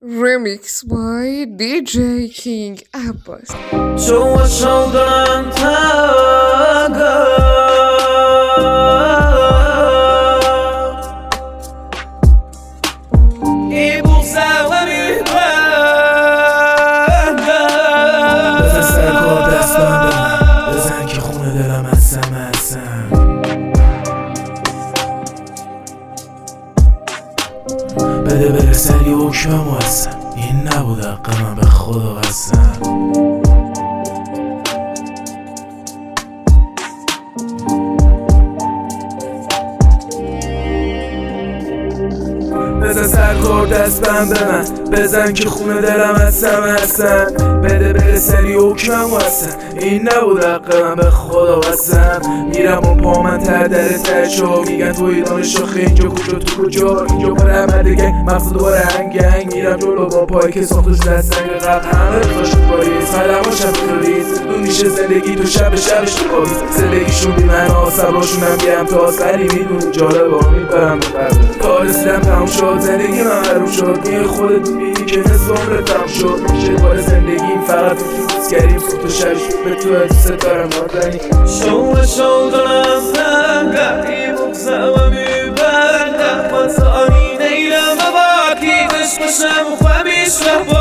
Remix by DJ King Abbas. جوا شودم تنگا ای بوسه و میبنگا بزن سرکار دست بندم بزن که خونه دلم هستم بده بره سری حکمم هستم این نبود حق من به خدا قسم بزن سرکار دست بند من بزن که خونه دلم هستم بده بره سری حکمم هستم این نبود حق من به خدا قسم میرم و پا من تر در ترشو میگن توی دانشو اینجا کجا تو کجا اینجا پر همدگه مغز دوباره هنگ میرم جلو با پایی که ساختوش دستنگ قبل همه باشد باریز قدماشم تروریز دون میشه زندگی تو شبش تو خوابیز زندگیشون بی من آسباشونم گرم تا آسری میدونی جالبا میبرم به قبل کار رسیدم تموم شد زندگی من حروم شد میه خودت میبینی که نصف عمرت تموم شد میشه بار زندگیم فقط تو روز کردیم صبح و شبش به تو دوست دارم نازنی شودنم زنگه بغزم و میبنده واسه آنی نیلم و باکی دشت باشم و خمیش